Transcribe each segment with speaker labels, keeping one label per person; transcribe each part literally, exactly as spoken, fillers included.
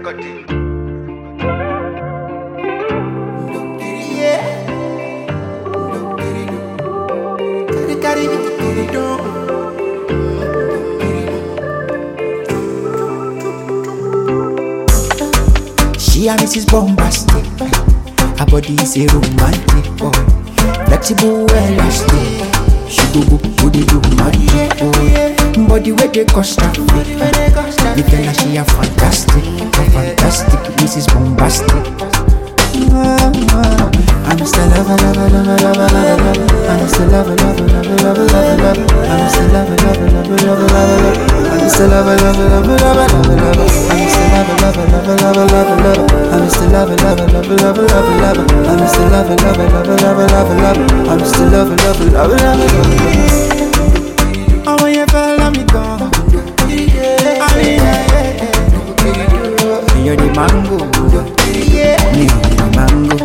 Speaker 1: body.
Speaker 2: She and Missus Bombastic. Her body is a romantic boy. Flexible, elastic. She go go go the romantic boy. Body where they cost traffic. The girl she a fantastic, a fantastic Missus Bombastic. I'm still lover, lover, lover, lover, lover. I'm still lover, lover, lover, lover, lover. I'm still lover, lover, lover, lover, lover. I'm still lover, lover, lover, lover, lover. I'm still lover, lover, lover, lover, lover. I'm still lover, lover, lover, lover, lover. I'm still lover, lover, lover, lover, lover. I'm still lover, lover, lover, lover. Oh, when you follow me, go. I mean, you're the mango, you're the mango.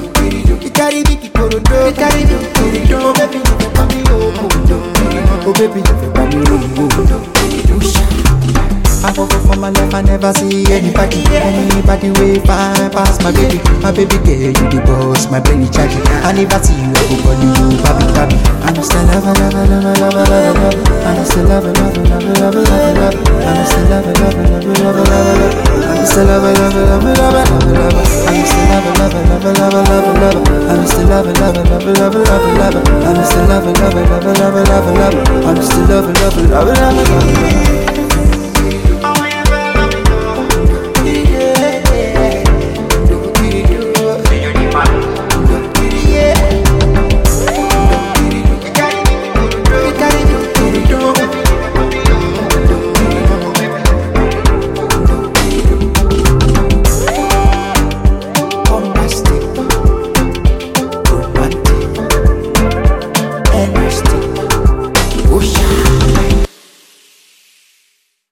Speaker 2: Oh baby, oh baby, I go for my life, I never see anybody, anybody way fine past my baby, my baby girl, you the boss, my brain is charging. I never see you, I go call you, baby, baby. I'm still lover, lover, lover, lover, lover. I'm still lover, lover, lover, lover, lover. I'm still lover, lover, lover, lover, lover. I'm still lover, lover, lover, lover, lover. I'm still lover, lover, lover, lover, lover. I'm still lover, lover, lover, lover, lover. I'm still lover, lover, lover, lover, lover. I'm still lover, lover, lover, lover. Oh, yeah.